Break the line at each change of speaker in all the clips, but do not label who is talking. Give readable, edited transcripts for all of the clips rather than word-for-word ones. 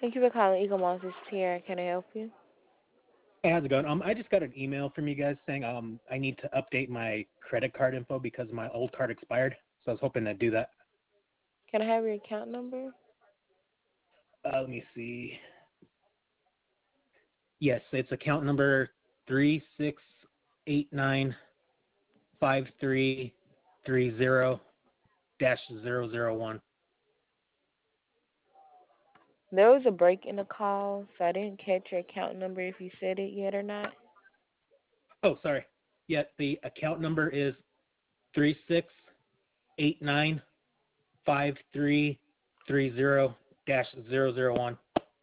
Thank you for calling Eagle Moss. This is Tiara. Can I help you?
Hey, how's it going? I just got an email from you guys saying I need to update my credit card info because my old card expired. So I was hoping to do that.
Can I have your account number?
Let me see. Yes, it's account number 36895330-001.
There was a break in the call, so I didn't catch your account number if you said it yet or not.
Oh, sorry. Yeah, the account number is 36895330-001.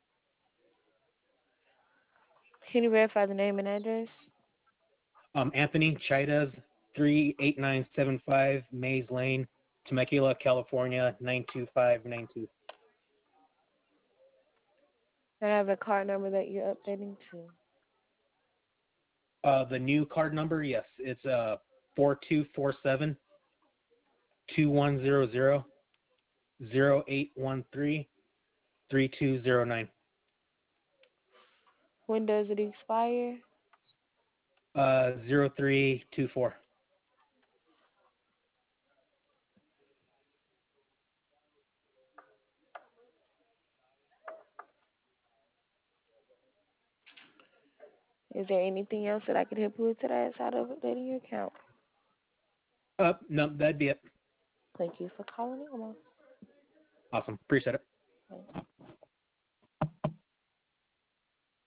Can you verify the name and address?
Anthony Chaidez, 38975 Mays Lane, Temecula, California, 92592.
Can I have the card number that you're updating to?
The new card number, yes, it's 4247-2100-0813-3209.
When does it expire?
0324.
Is there anything else that I could help you with today outside of updating your account?
No, that'd be it.
Thank you for calling Eagle Moss.
Awesome. Appreciate it.
Bye.